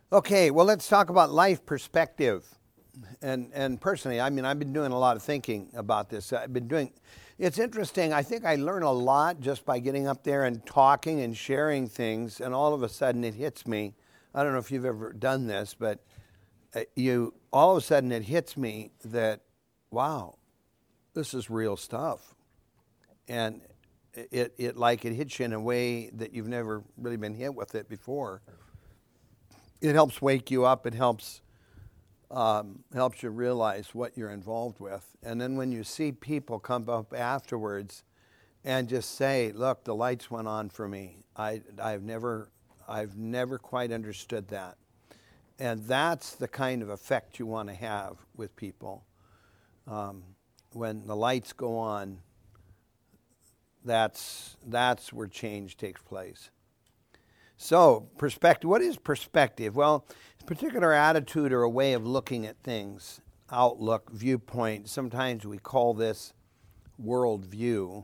Okay, well, let's talk about life perspective. And personally, I mean, I've been doing a lot of thinking about this. It's interesting. I think I learn a lot just by getting up there and talking and sharing things, and all of a sudden it hits me. I don't know if you've ever done this, but all of a sudden it hits me that, wow, this is real stuff. And it hits you in a way that you've never really been hit with it before. It helps wake you up. It helps you realize what you're involved with. And then when you see people come up afterwards and just say, "Look, the lights went on for me. I've never quite understood that." And that's the kind of effect you want to have with people. When the lights go on, that's where change takes place. So, perspective. What is perspective? Well, it's a particular attitude or a way of looking at things, outlook, viewpoint. Sometimes we call this worldview.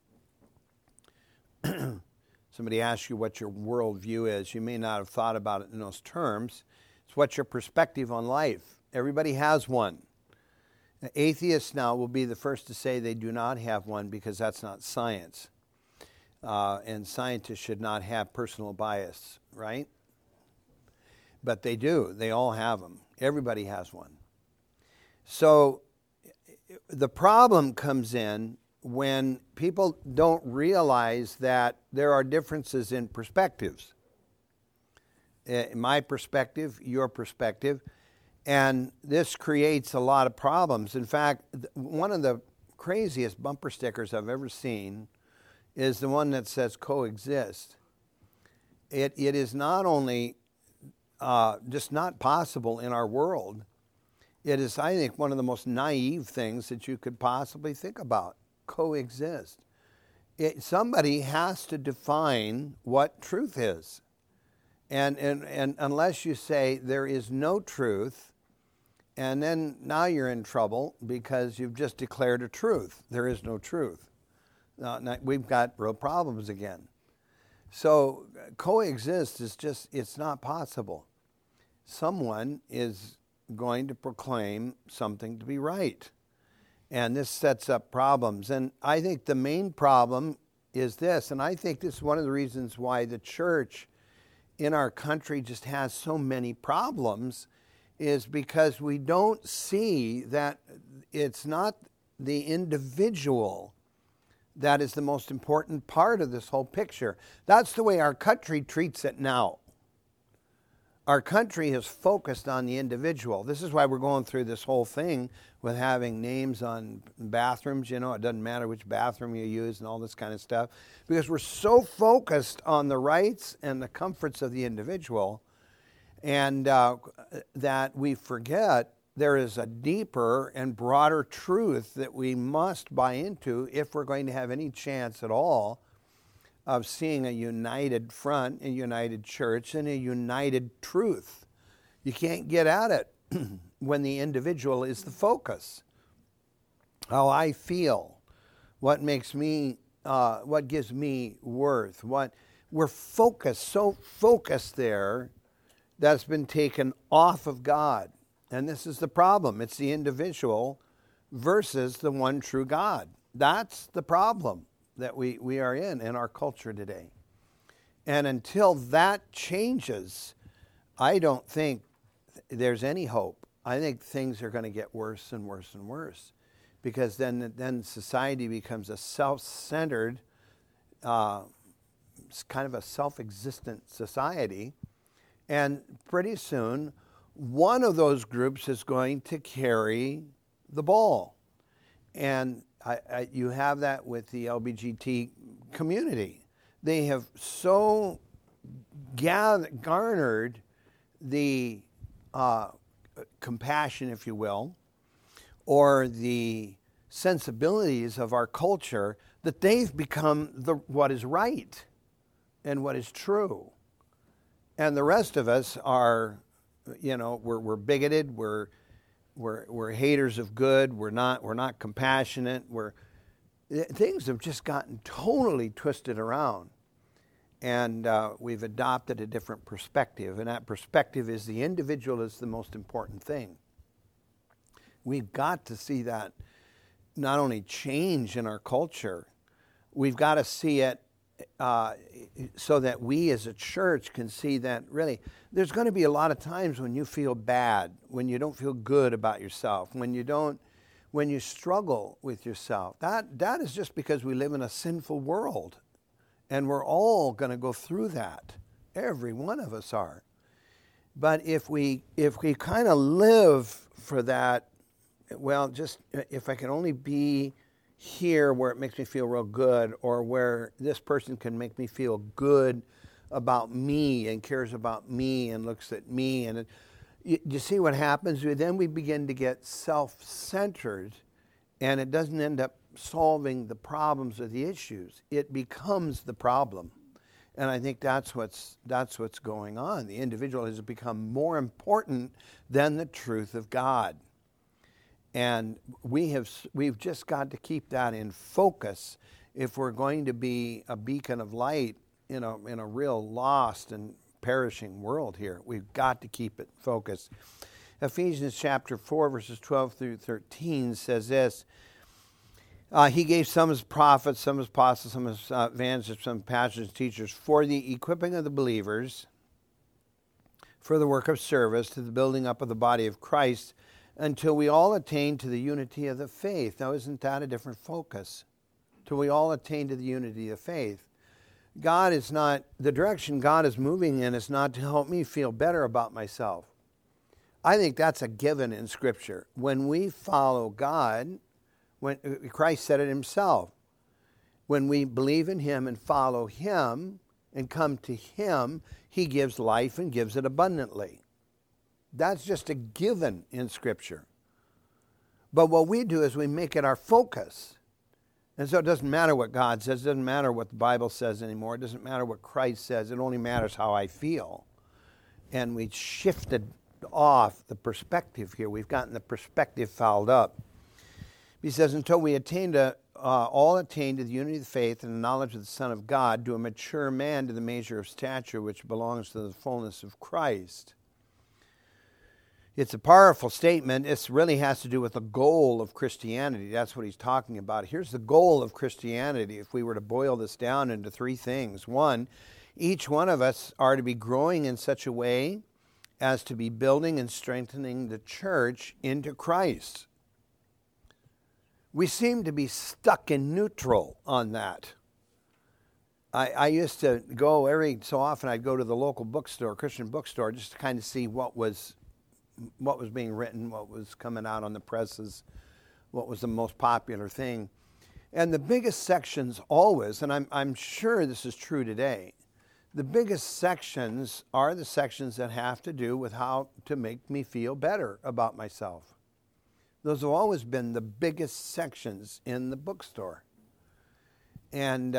Somebody asks you what your worldview is. You may not have thought about it in those terms. It's what's your perspective on life. Everybody has one. Atheists now will be the first to say they do not have one because that's not science. And scientists should not have personal bias, right? But they do. They all have them. Everybody has one. So the problem comes in when people don't realize that there are differences in perspectives. My perspective, your perspective, and this creates a lot of problems. In fact, one of the craziest bumper stickers I've ever seen is the one that says coexist. It is not only just not possible in our world, it is, I think, one of the most naive things that you could possibly think about. Coexist. Somebody has to define what truth is. And unless you say there is no truth, and then now you're in trouble because you've just declared a truth. There is no truth. Now we've got real problems again. So coexist is just, it's not possible. Someone is going to proclaim something to be right. And this sets up problems. And I think the main problem is this, and I think this is one of the reasons why the church in our country just has so many problems, is because we don't see that it's not the individual that is the most important part of this whole picture. That's the way our country treats it now. Our country is focused on the individual. This is why we're going through this whole thing with having names on bathrooms. You know, it doesn't matter which bathroom you use and all this kind of stuff, because we're so focused on the rights and the comforts of the individual, and that we forget there is a deeper and broader truth that we must buy into if we're going to have any chance at all of seeing a united front, a united church, and a united truth. You can't get at it when the individual is the focus. How I feel, what makes me, what gives me worth, we're focused, so focused there, that's been taken off of God. And this is the problem. It's the individual versus the one true God. That's the problem that we are in our culture today. And until that changes, I don't think there's any hope. I think things are going to get worse and worse and worse, because then society becomes a self-centered, kind of a self-existent society. And pretty soon, one of those groups is going to carry the ball. And you have that with the LGBT community. They have so garnered the compassion, if you will, or the sensibilities of our culture, that they've become what is right and what is true. And the rest of us are, you know, we're bigoted, we're haters of good, we're not compassionate, things have just gotten totally twisted around. And we've adopted a different perspective, and that perspective is the individual is the most important thing. We've got to see that not only change in our culture, we've got to see it so that we as a church can see that really there's going to be a lot of times when you feel bad, when you don't feel good about yourself, when you struggle with yourself. That is just because we live in a sinful world. And we're all going to go through that. Every one of us are. But if we kind of live for that, well, just if I can only be here where it makes me feel real good, or where this person can make me feel good about me and cares about me and looks at me. And you see what happens? Then we begin to get self-centered, and it doesn't end up solving the problems or the issues. It becomes the problem. And I think that's what's going on. The individual has become more important than the truth of God. And we've just got to keep that in focus if we're going to be a beacon of light in a real lost and perishing world here. We've got to keep it focused. Ephesians chapter 4, verses 12 through 13 says this, he gave some as prophets, some as apostles, some as evangelists, some pastors, teachers, for the equipping of the believers, for the work of service, to the building up of the body of Christ, until we all attain to the unity of the faith. Now, isn't that a different focus? Till we all attain to the unity of faith. God is not, the direction God is moving in is not to help me feel better about myself. I think that's a given in Scripture. When we follow God, when Christ said it himself, when we believe in him and follow him and come to him, he gives life and gives it abundantly. That's just a given in Scripture. But what we do is we make it our focus. And so it doesn't matter what God says. It doesn't matter what the Bible says anymore. It doesn't matter what Christ says. It only matters how I feel. And we shifted off the perspective here. We've gotten the perspective fouled up. He says, until we all attain to the unity of the faith and the knowledge of the Son of God, to a mature man, to the measure of stature which belongs to the fullness of Christ. It's a powerful statement. It really has to do with the goal of Christianity. That's what he's talking about. Here's the goal of Christianity, if we were to boil this down into three things. One, each one of us are to be growing in such a way as to be building and strengthening the church into Christ. We seem to be stuck in neutral on that. I used to go every so often, I'd go to the local bookstore, Christian bookstore, just to kind of see what was being written, what was coming out on the presses, what was the most popular thing. And the biggest sections always, and I'm sure this is true today, the biggest sections are the sections that have to do with how to make me feel better about myself. Those have always been the biggest sections in the bookstore. And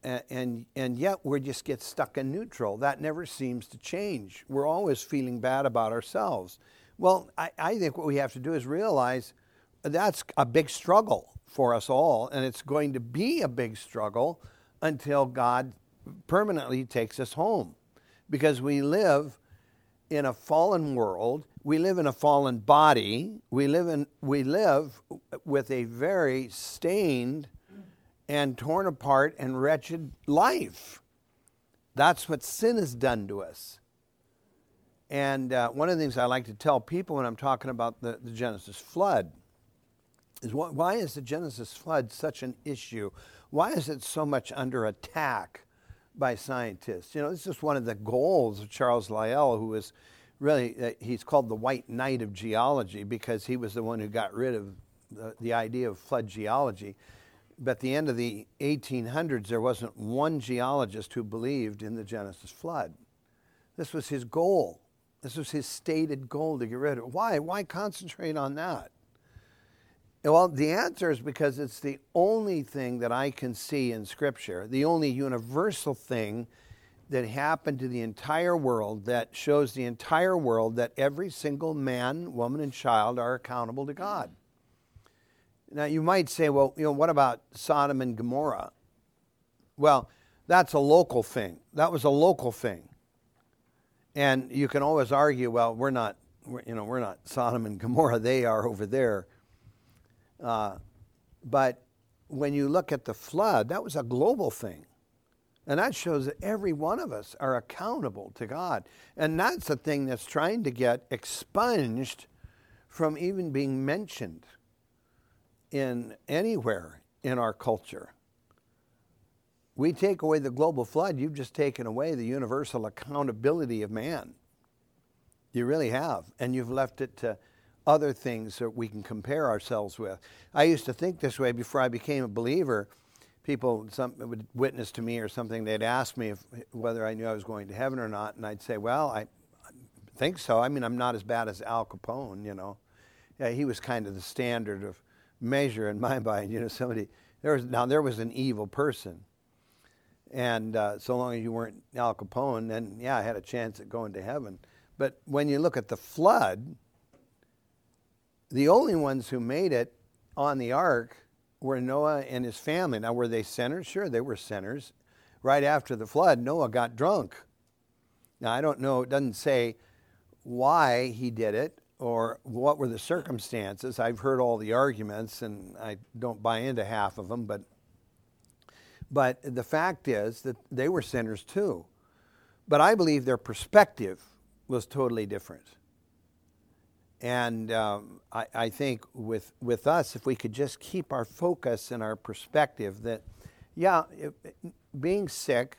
yet we just get stuck in neutral. That never seems to change. We're always feeling bad about ourselves. Well, I think what we have to do is realize that's a big struggle for us all, and it's going to be a big struggle until God permanently takes us home. Because we live in a fallen world, we live in a fallen body, we live with a very stained and torn apart and wretched life. That's what sin has done to us. And one of the things I like to tell people when I'm talking about the Genesis flood is why is the Genesis flood such an issue? Why is it so much under attack by scientists? You know, this is one of the goals of Charles Lyell, who was really, he's called the White Knight of geology because he was the one who got rid of the idea of flood geology. But at the end of the 1800s, there wasn't one geologist who believed in the Genesis flood. This was his goal. This was his stated goal, to get rid of it. Why? Why concentrate on that? Well, the answer is because it's the only thing that I can see in Scripture, the only universal thing that happened to the entire world that shows the entire world that every single man, woman, and child are accountable to God. Now, you might say, well, what about Sodom and Gomorrah? Well, That's a local thing. That was a local thing. And you can always argue, well, we're not Sodom and Gomorrah. They are over there. But when you look at the flood, that was a global thing. And that shows that every one of us are accountable to God. And that's the thing that's trying to get expunged from even being mentioned in anywhere in our culture. We take away the global flood, you've just taken away the universal accountability of man. You really have. And you've left it to other things that we can compare ourselves with. I used to think this way before I became a believer. People would witness to me or something, they'd ask me whether I knew I was going to heaven or not, and I'd say, well, I think so. I mean, I'm not as bad as Al Capone, Yeah, he was kind of the standard of measure in my mind. There was an evil person. And so long as you weren't Al Capone, then, yeah, I had a chance at going to heaven. But when you look at the flood, the only ones who made it on the ark were Noah and his family. Now, were they sinners? Sure, they were sinners. Right after the flood, Noah got drunk. Now, I don't know, it doesn't say why he did it or what were the circumstances. I've heard all the arguments, and I don't buy into half of them, but the fact is that they were sinners too. But I believe their perspective was totally different. And I think with us, if we could just keep our focus and our perspective that, being sick,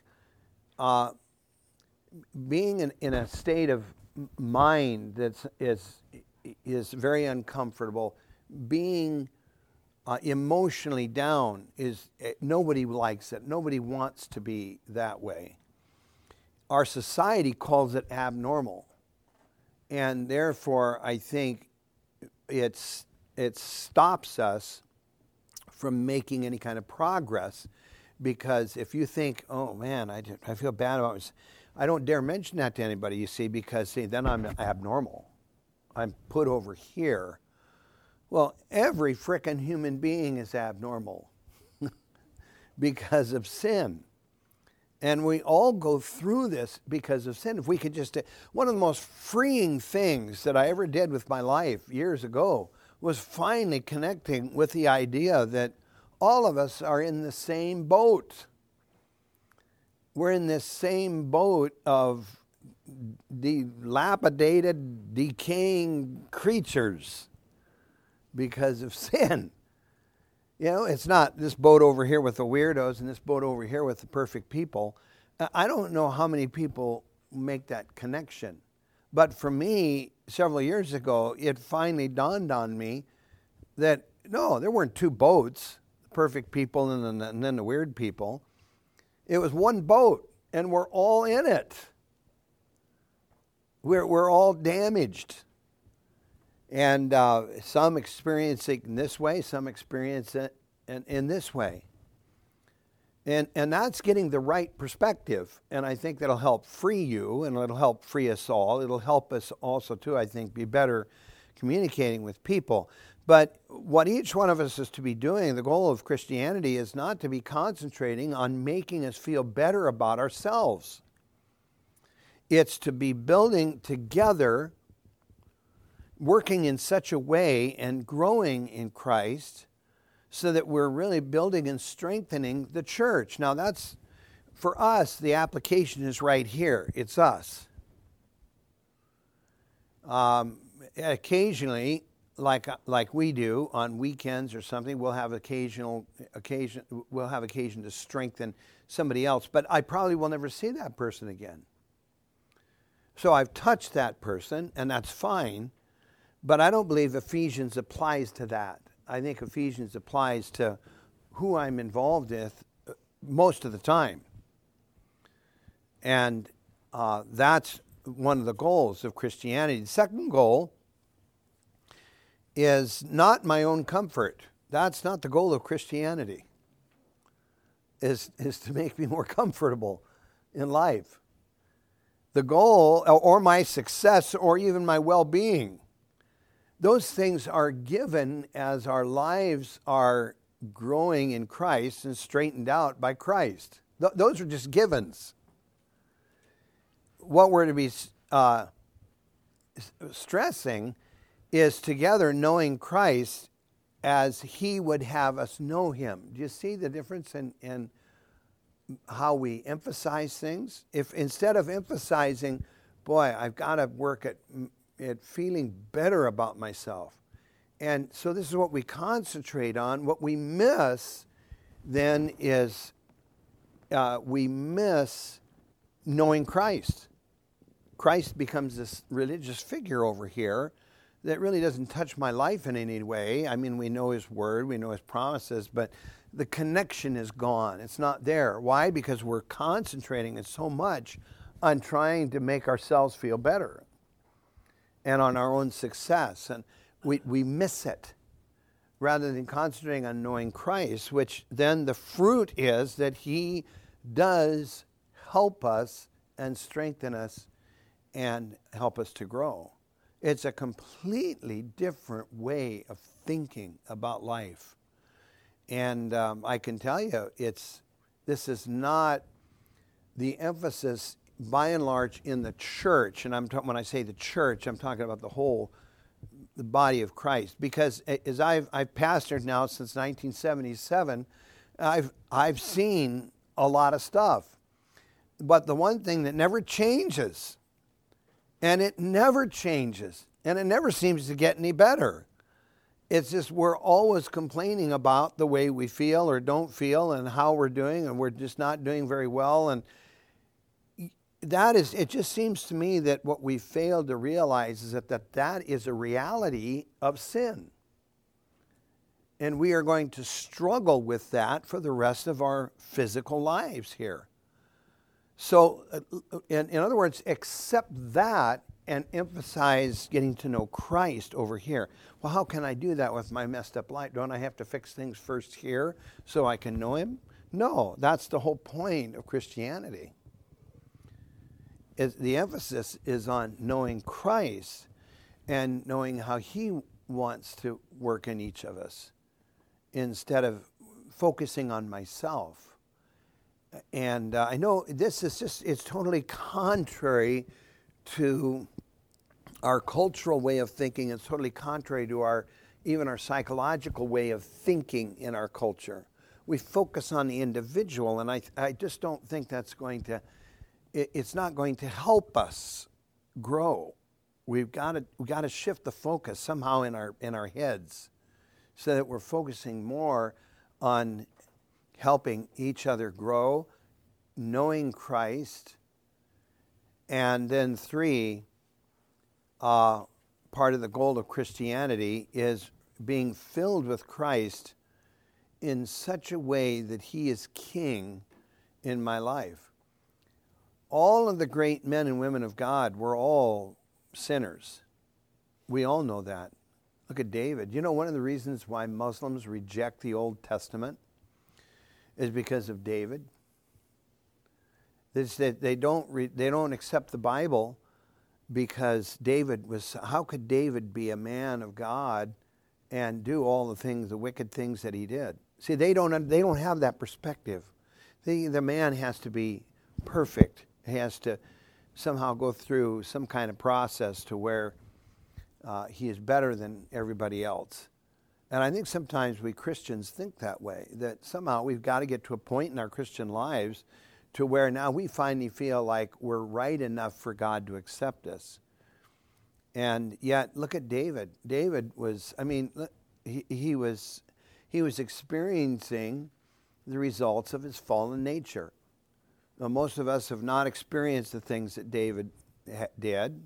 being in a state of mind that is very uncomfortable, being emotionally down nobody likes it. Nobody wants to be that way. Our society calls it abnormal. And therefore, I think it stops us from making any kind of progress, because if you think, oh man, I feel bad about it, I don't dare mention that to anybody, you see, because then I'm abnormal. I'm put over here. Well, every frickin' human being is abnormal because of sin. And we all go through this because of sin. If we could just, one of the most freeing things that I ever did with my life years ago was finally connecting with the idea that all of us are in the same boat. We're in this same boat of dilapidated, decaying creatures because of sin. It's not this boat over here with the weirdos and this boat over here with the perfect people. I don't know how many people make that connection. But for me, several years ago, it finally dawned on me that, no, there weren't two boats, the perfect people and then the weird people. It was one boat, and we're all in it. We're all damaged. And some experience it in this way, some experience it in this way. And that's getting the right perspective. And I think that'll help free you, and it'll help free us all. It'll help us also, too, I think, be better communicating with people. But what each one of us is to be doing, the goal of Christianity is not to be concentrating on making us feel better about ourselves. It's to be building together, working in such a way and growing in Christ so that we're really building and strengthening the church. Now that's, for us, the application is right here. It's us. Occasionally, like we do on weekends or something, we'll have occasion to strengthen somebody else, but I probably will never see that person again. So I've touched that person, and that's fine. But I don't believe Ephesians applies to that. I think Ephesians applies to who I'm involved with most of the time. And that's one of the goals of Christianity. The second goal is not my own comfort. That's not the goal of Christianity, is to make me more comfortable in life. The goal, or my success, or even my well-being, those things are given as our lives are growing in Christ and straightened out by Christ. Those are just givens. What we're to be stressing is together knowing Christ as he would have us know him. Do you see the difference in how we emphasize things? If instead of emphasizing, boy, I've got to work at feeling better about myself. And so this is what we concentrate on. What we miss then is we miss knowing Christ. Christ becomes this religious figure over here that really doesn't touch my life in any way. I mean, we know his word, we know his promises, but the connection is gone. It's not there. Why? Because we're concentrating so much on trying to make ourselves feel better and on our own success. And we miss it rather than concentrating on knowing Christ, which then the fruit is that he does help us and strengthen us and help us to grow. It's a completely different way of thinking about life. And I can tell you, this is not the emphasis, by and large, in the church. And when I say the church, I'm talking about the body of Christ. Because as I've pastored now since 1977, I've seen a lot of stuff. But the one thing that never changes, and it never changes, and it never seems to get any better. It's just we're always complaining about the way we feel or don't feel and how we're doing, and we're just not doing very well. And it just seems to me that what we fail to realize is that is a reality of sin. And we are going to struggle with that for the rest of our physical lives here. So, in other words, accept that and emphasize getting to know Christ over here. Well, how can I do that with my messed up life? Don't I have to fix things first here so I can know him? No, that's the whole point of Christianity. The emphasis is on knowing Christ and knowing how he wants to work in each of us instead of focusing on myself. And I know this is it's totally contrary to our cultural way of thinking. It's totally contrary to even our psychological way of thinking in our culture. We focus on the individual, and I just don't think that's it's not going to help us grow. We've got to shift the focus somehow in our heads so that we're focusing more on helping each other grow, knowing Christ, and then 3, part of the goal of Christianity is being filled with Christ in such a way that he is king in my life. All of the great men and women of God were all sinners. We all know that. Look at David. You know, one of the reasons why Muslims reject the Old Testament is because of David. They don't accept the Bible because how could David be a man of God and do all the wicked things that he did? See, they don't have that perspective. The man has to be perfect. He has to somehow go through some kind of process to where he is better than everybody else. And I think sometimes we Christians think that way, that somehow we've got to get to a point in our Christian lives to where now we finally feel like we're right enough for God to accept us. And yet, look at David. David was, he was experiencing the results of his fallen nature. Now, most of us have not experienced the things that David did.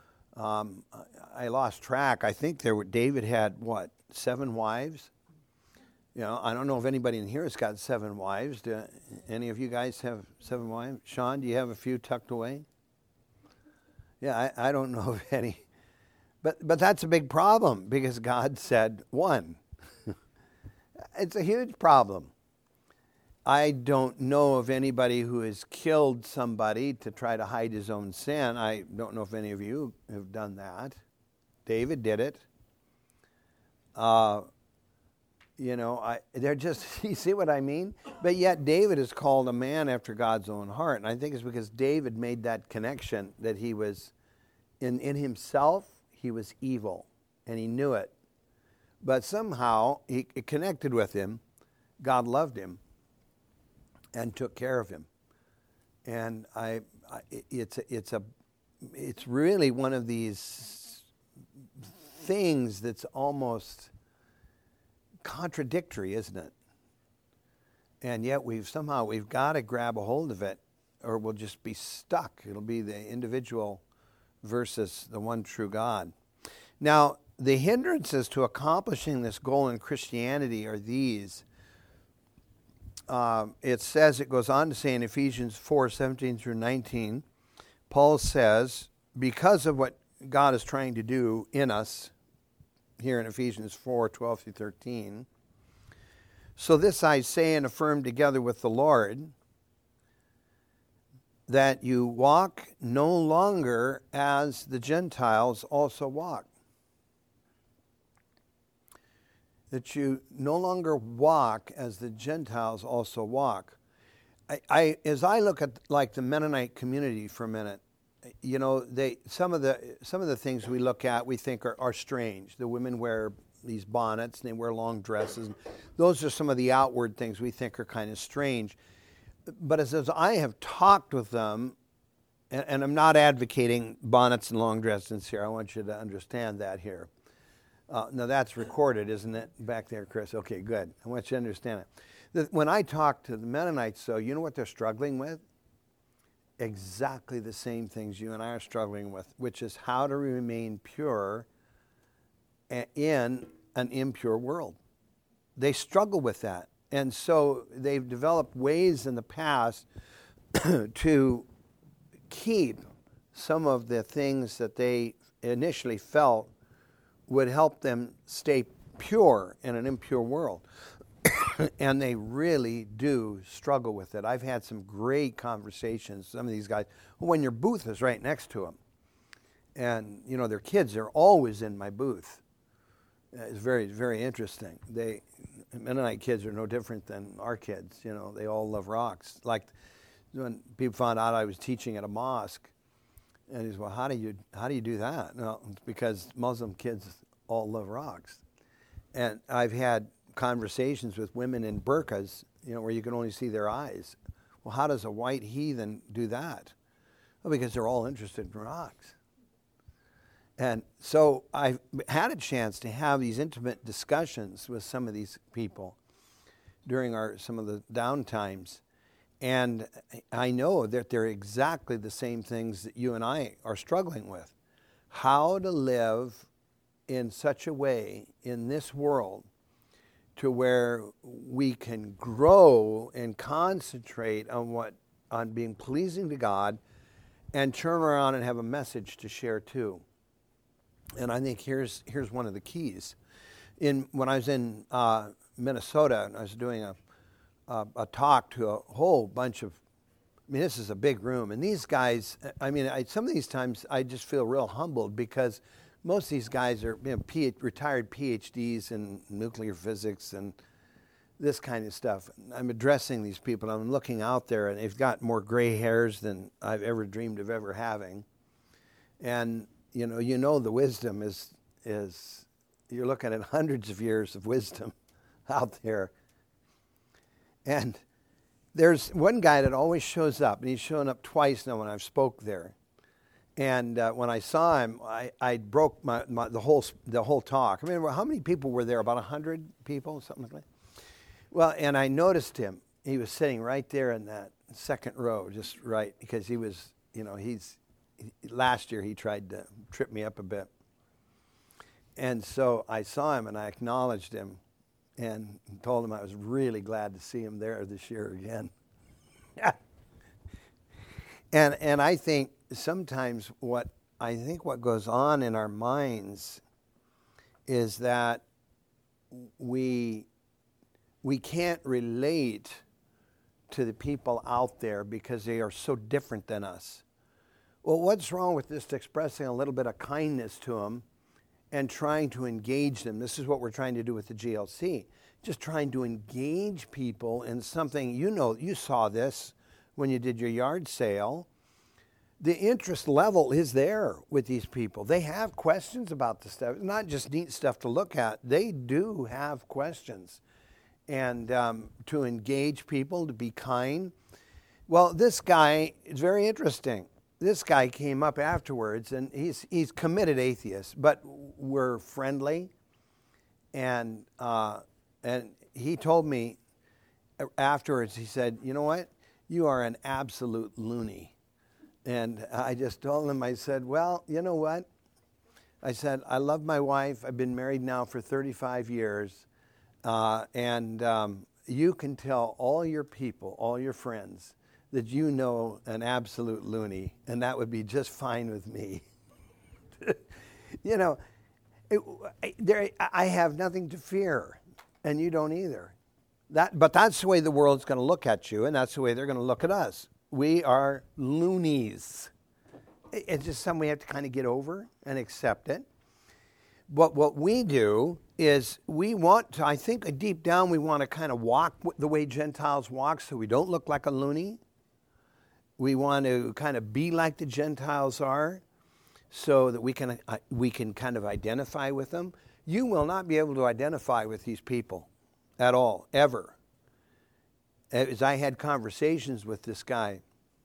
I lost track. I think David had, 7 wives? You know, I don't know if anybody in here has got 7 wives. Do any of you guys have 7 wives? Sean, do you have a few tucked away? Yeah, I don't know of any. But that's a big problem because God said 1. It's a huge problem. I don't know of anybody who has killed somebody to try to hide his own sin. I don't know if any of you have done that. David did it. They're just, you see what I mean? But yet David is called a man after God's own heart. And I think it's because David made that connection that he was, in himself, he was evil. And he knew it. But somehow, it connected with him. God loved him and took care of him. And it's really one of these things that's almost contradictory, isn't it? And yet we've got to grab a hold of it, or we'll just be stuck. It'll be the individual versus the one true God. Now, the hindrances to accomplishing this goal in Christianity are these. It goes on to say in Ephesians 4:17 through 19, Paul says, because of what God is trying to do in us, here in Ephesians 4:12 through 13. So this I say and affirm together with the Lord, that you walk no longer as the Gentiles also walk. That you no longer walk as the Gentiles also walk. As I look at like the Mennonite community for a minute, some of the things we look at we think are strange. The women wear these bonnets and they wear long dresses. Those are some of the outward things we think are kind of strange. But as I have talked with them, and I'm not advocating bonnets and long dresses here. I want you to understand that here. Now that's recorded, isn't it? Back there, Chris. Okay, good. I want you to understand it. When I talk to the Mennonites, so you know what they're struggling with? Exactly the same things you and I are struggling with, which is how to remain pure in an impure world. They struggle with that. And so they've developed ways in the past to keep some of the things that they initially felt would help them stay pure in an impure world. And they really do struggle with it. I've had some great conversations. Some of these guys, when your booth is right next to them, and their kids are always in my booth. It's very, very interesting. Mennonite kids are no different than our kids. They all love rocks. Like when people found out I was teaching at a mosque, and he said, "Well, how do you do that?" No, it's because Muslim kids all love rocks. And I've had conversations with women in burqas, where you can only see their eyes. Well, how does a white heathen do that? Well, because they're all interested in rocks. And so I've had a chance to have these intimate discussions with some of these people during some of the downtimes. And I know that they're exactly the same things that you and I are struggling with. How to live in such a way in this world to where we can grow and concentrate on being pleasing to God and turn around and have a message to share too. And I think here's one of the keys. When I was in Minnesota, I was doing a talk to a whole bunch of, this is a big room, and these guys, some of these times I just feel real humbled because most of these guys are retired PhDs in nuclear physics and this kind of stuff. I'm addressing these people, and I'm looking out there, and they've got more gray hairs than I've ever dreamed of ever having. And the wisdom is you're looking at hundreds of years of wisdom out there. And there's one guy that always shows up, and he's shown up twice now when I've spoke there. And when I saw him, I broke the whole talk. How many people were there? About 100 people, something like that. Well, and I noticed him. He was sitting right there in that second row, just right, because he was, last year he tried to trip me up a bit. And so I saw him and I acknowledged him and told him I was really glad to see him there this year again. And I think sometimes what goes on in our minds is that we can't relate to the people out there because they are so different than us. Well, what's wrong with just expressing a little bit of kindness to them and trying to engage them. This is what we're trying to do with the GLC. Just trying to engage people in something, you saw this when you did your yard sale. The interest level is there with these people. They have questions about the stuff. It's not just neat stuff to look at. They do have questions. And to engage people, to be kind. Well, this guy is very interesting. This guy came up afterwards, and he's committed atheist, but we're friendly. And he told me afterwards, he said, you know what? You are an absolute loony. And I just told him, I said, well, you know what? I said, I love my wife. I've been married now for 35 years. And you can tell all your people, all your friends, that you know an absolute loony, and that would be just fine with me. I have nothing to fear, and you don't either. But that's the way the world's going to look at you, and that's the way they're going to look at us. We are loonies. It's just something we have to kind of get over and accept it. But what we do is we want to, I think deep down we want to kind of walk the way Gentiles walk so we don't look like a loony. We want to kind of be like the Gentiles are so that we can kind of identify with them. You will not be able to identify with these people at all, ever. As I had conversations with this guy,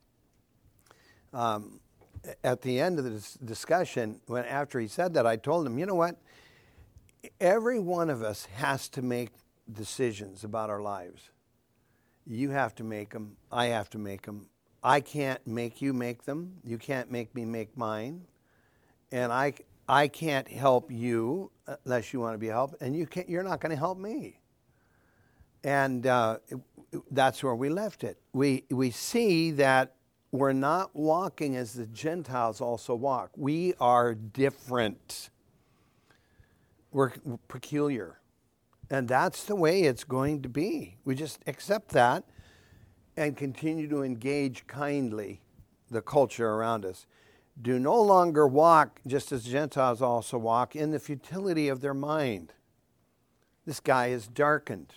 at the end of the discussion, after he said that, I told him, you know what? Every one of us has to make decisions about our lives. You have to make them. I have to make them. I can't make you make them. You can't make me make mine. And I can't help you unless you want to be helped. And you're not going to help me. And that's where we left it. We see that we're not walking as the Gentiles also walk. We are different. We're peculiar. And that's the way it's going to be. We just accept that and continue to engage kindly the culture around us. Do no longer walk, just as Gentiles also walk, in the futility of their mind. This guy is darkened.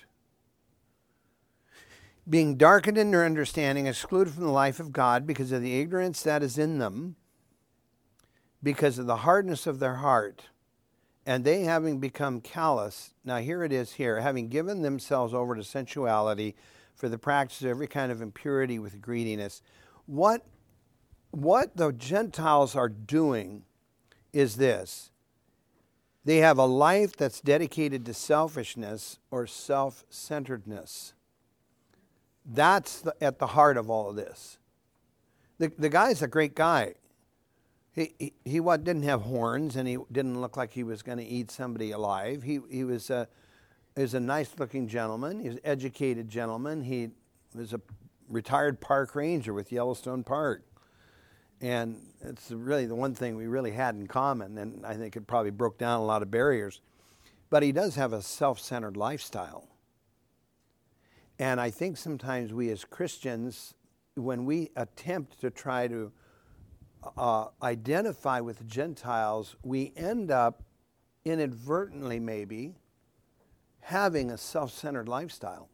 Being darkened in their understanding, excluded from the life of God because of the ignorance that is in them, because of the hardness of their heart, and they having become callous, now here it is here, having given themselves over to sensuality for the practice of every kind of impurity with greediness. What the Gentiles are doing is this. They have a life that's dedicated to selfishness or self-centeredness. That's at the heart of all of this. The guy's a great guy. He didn't have horns, and he didn't look like he was going to eat somebody alive. He was a nice-looking gentleman. He was an educated gentleman. He was a retired park ranger with Yellowstone Park. And it's really the one thing we really had in common, and I think it probably broke down a lot of barriers. But he does have a self-centered lifestyle. And I think sometimes we as Christians, when we attempt to try to identify with the Gentiles, we end up inadvertently maybe having a self-centered lifestyle.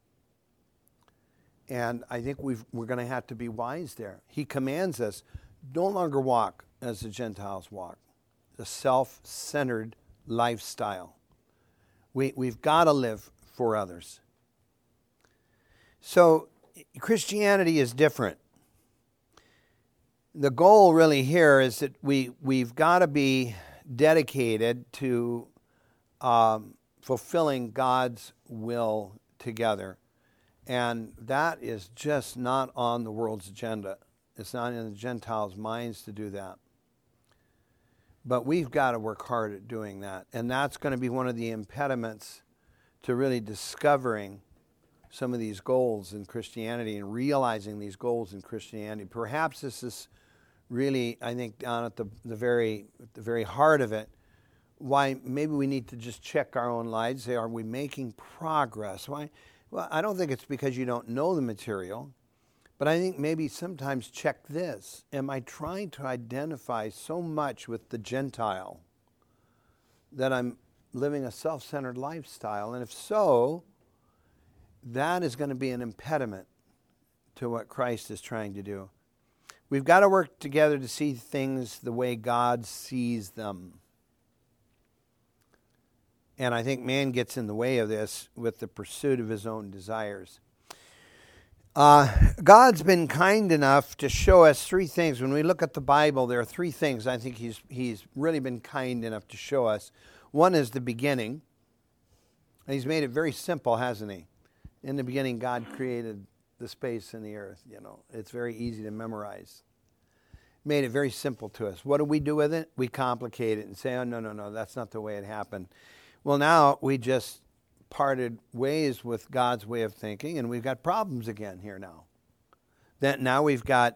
And I think we're going to have to be wise there. He commands us, no longer walk as the Gentiles walk. A self-centered lifestyle. We've got to live for others. So Christianity is different. The goal really here is that we've got to be dedicated to fulfilling God's will together. And that is just not on the world's agenda. It's not in the Gentiles' minds to do that. But we've got to work hard at doing that. And that's going to be one of the impediments to really discovering some of these goals in Christianity and realizing these goals in Christianity. Perhaps this is really, I think, down at the very heart of it, why maybe we need to just check our own lives. Say, are we making progress? Why? Well, I don't think it's because you don't know the material, but I think maybe sometimes check this. Am I trying to identify so much with the Gentile that I'm living a self-centered lifestyle? And if so, that is going to be an impediment to what Christ is trying to do. We've got to work together to see things the way God sees them. And I think man gets in the way of this with the pursuit of his own desires. God's been kind enough to show us three things. When we look at the Bible, there are three things I think he's really been kind enough to show us. One is the beginning. And he's made it very simple, hasn't he? In the beginning, God created the space and the earth. It's very easy to memorize. Made it very simple to us. What do we do with it? We complicate it and say, oh, no, that's not the way it happened. Well, now we just parted ways with God's way of thinking, and we've got problems again here now. That now we've got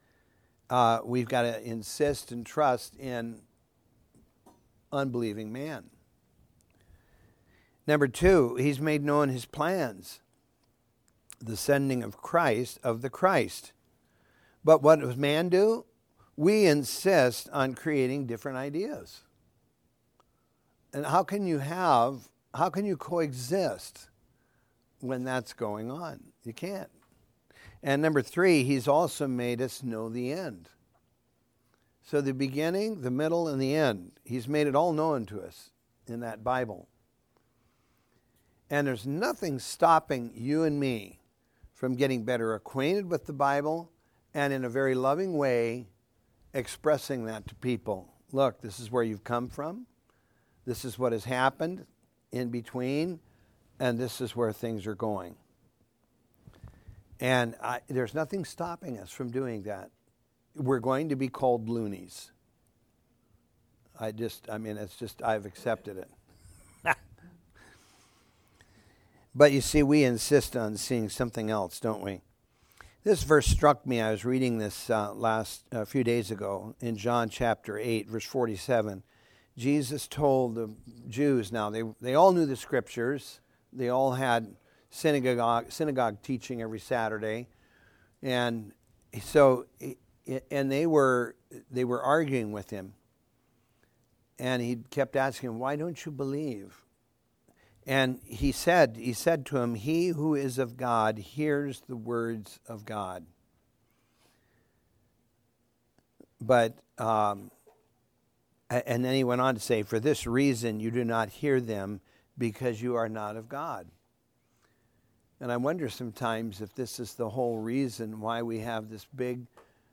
to insist and trust in unbelieving man. Number two, he's made known his plans, the sending of the Christ. But what does man do? We insist on creating different ideas. And how can you coexist when that's going on? You can't. And number three, he's also made us know the end. So the beginning, the middle, and the end, he's made it all known to us in that Bible. And there's nothing stopping you and me from getting better acquainted with the Bible and in a very loving way expressing that to people. Look, this is where you've come from. This is what has happened in between, and this is where things are going. And there's nothing stopping us from doing that. We're going to be called loonies. I've accepted it. But you see, we insist on seeing something else, don't we? This verse struck me. I was reading this a few days ago in John chapter 8, verse 47. Jesus told the Jews, now they all knew the scriptures. They all had synagogue teaching every Saturday. And so they were arguing with him. And he kept asking him, why don't you believe? And he said to him, he who is of God hears the words of God. But, and then he went on to say, for this reason you do not hear them, because you are not of God. And I wonder sometimes if this is the whole reason why we have this big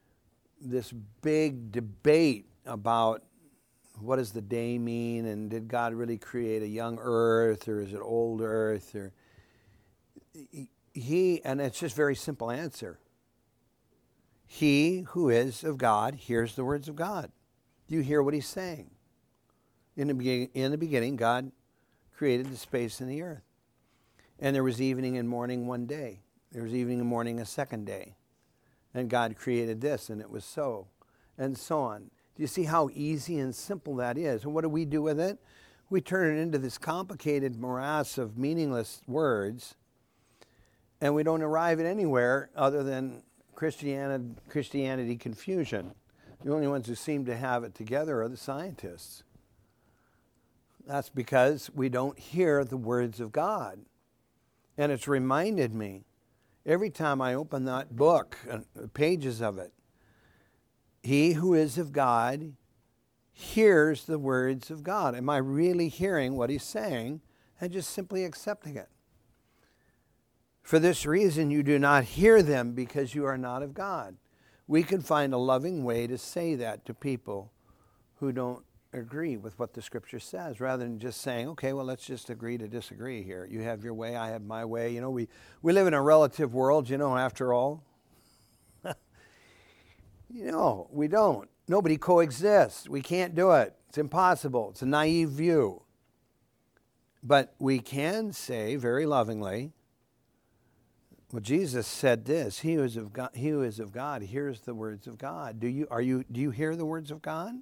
debate about what does the day mean, and did God really create a young earth, or is it old earth? Or and it's just a very simple answer. He who is of God hears the words of God. Do you hear what he's saying? In the beginning, God created the space and the earth. And there was evening and morning one day. There was evening and morning a second day. And God created this, and it was so, and so on. Do you see how easy and simple that is? And what do we do with it? We turn it into this complicated morass of meaningless words, and we don't arrive at anywhere other than Christianity confusion. The only ones who seem to have it together are the scientists. That's because we don't hear the words of God. And it's reminded me, every time I open that book, pages of it, he who is of God hears the words of God. Am I really hearing what he's saying and just simply accepting it? For this reason you do not hear them, because you are not of God. We can find a loving way to say that to people who don't agree with what the Scripture says, rather than just saying, okay, well, let's just agree to disagree here. You have your way, I have my way. We live in a relative world, after all. We don't. Nobody coexists. We can't do it. It's impossible. It's a naive view. But we can say very lovingly, well, Jesus said this, he who is of God hears the words of God. Do you hear the words of God?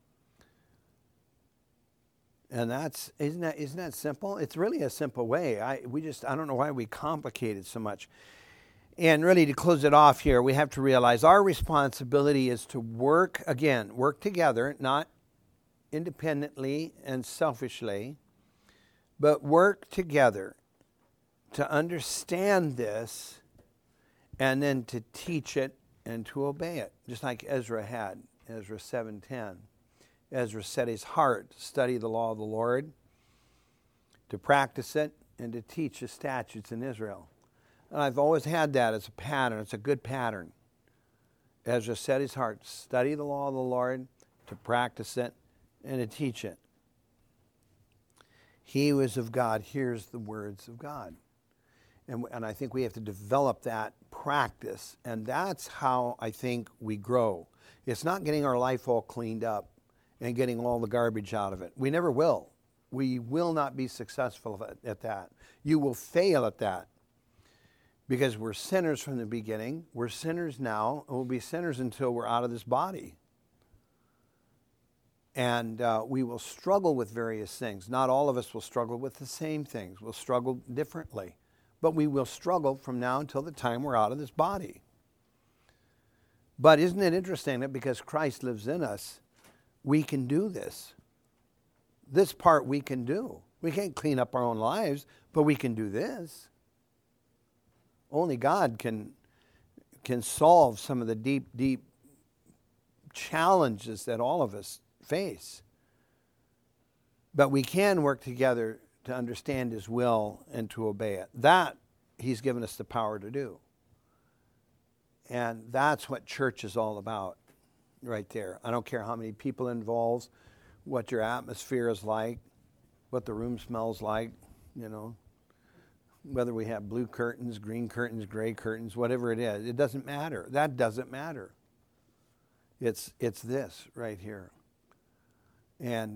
And isn't that simple? It's really a simple way. I don't know why we complicate it so much. And really, to close it off here, we have to realize our responsibility is to work together, not independently and selfishly, but work together to understand this and then to teach it and to obey it, just like Ezra had, Ezra 7:10. Ezra set his heart to study the law of the Lord, to practice it, and to teach the statutes in Israel. And I've always had that as a pattern. It's a good pattern. Ezra set his heart to study the law of the Lord, to practice it, and to teach it. He who is of God hears the words of God. And I think we have to develop that practice. And that's how I think we grow. It's not getting our life all cleaned up and getting all the garbage out of it. We never will. We will not be successful at that. You will fail at that. Because we're sinners from the beginning. We're sinners now, and we'll be sinners until we're out of this body. And we will struggle with various things. Not all of us will struggle with the same things. We'll struggle differently. But we will struggle from now until the time we're out of this body. But isn't it interesting that because Christ lives in us, we can do this? This part we can do. We can't clean up our own lives, but we can do this. Only God can solve some of the deep, deep challenges that all of us face. But we can work together to understand His will and to obey it. That He's given us the power to do. And that's what church is all about right there. I don't care how many people involved, what your atmosphere is like, what the room smells like, whether we have blue curtains, green curtains, gray curtains, whatever it is. It doesn't matter. That doesn't matter. It's this right here. And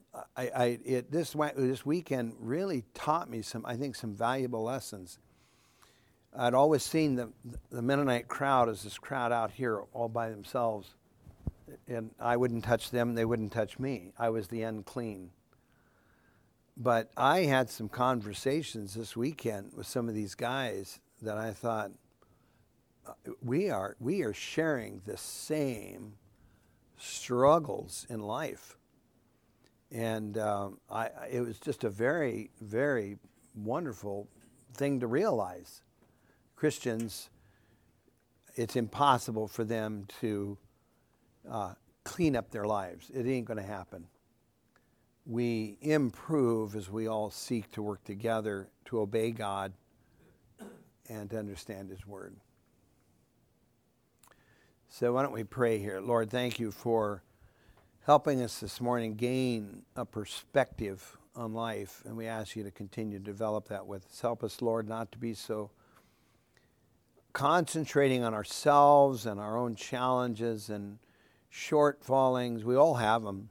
this weekend really taught me some valuable lessons. I'd always seen the Mennonite crowd as this crowd out here all by themselves. And I wouldn't touch them, they wouldn't touch me. I was the unclean. But I had some conversations this weekend with some of these guys that I thought, we are sharing the same struggles in life. And it was just a very, very wonderful thing to realize. Christians, it's impossible for them to clean up their lives. It ain't going to happen. We improve as we all seek to work together to obey God and to understand His Word. So why don't we pray here. Lord, thank you for helping us this morning gain a perspective on life, and we ask you to continue to develop that with us. Help us, Lord, not to be so concentrating on ourselves and our own challenges and shortfallings. We all have them.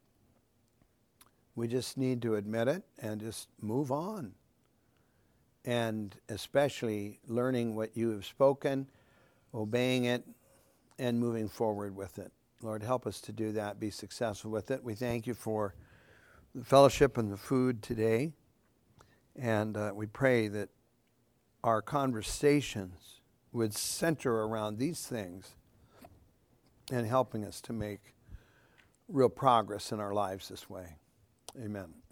We just need to admit it and just move on. And especially learning what you have spoken, obeying it, and moving forward with it. Lord, help us to do that, be successful with it. We thank you for the fellowship and the food today. And we pray that our conversations would center around these things and helping us to make real progress in our lives this way. Amen.